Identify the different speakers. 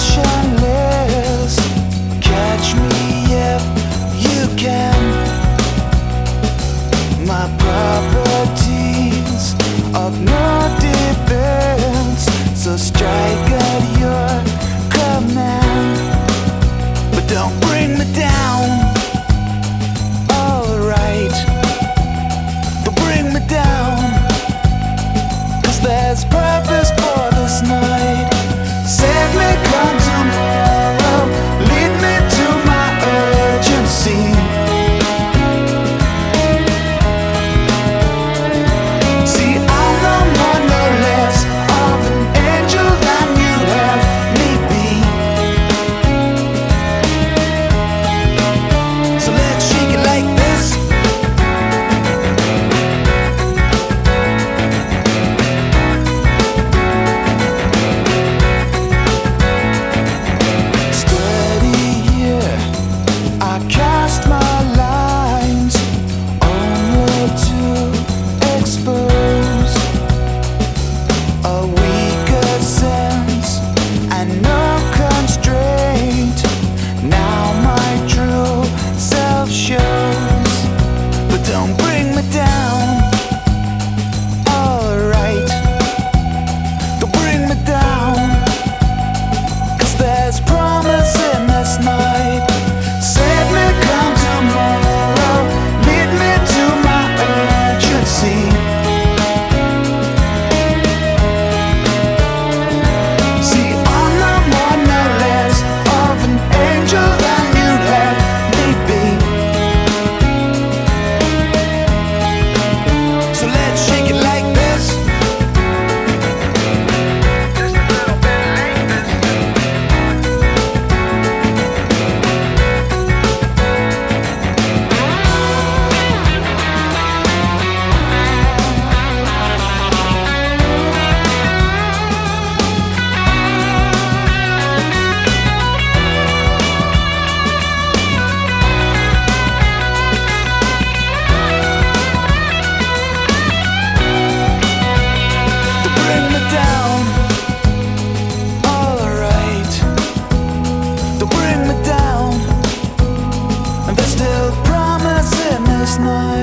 Speaker 1: motionless. Catch me if you can. My properties of no defense, so strike at your command, but don't bring me down. Alright, don't bring me down, 'cause there's purpose for this night. Save me, come tomorrow, lead me to my urgency. See, I'm no more, no less of an angel than you'd have me be. So let's shake it like this. Steady here, I cast my lines only to expose a weaker sense and no constraint. Now my true self shows, but don't bring me down. Alright, don't bring me down, 'cause there's promise in this night. Save me, come tomorrow, lead me to my urgency. See, I'm no more, no less of an angel than you'd have me be. So let's shake it like this. Just a little bit like this. Don't bring me down. Alright, don't bring me down, and there's still promise in this night.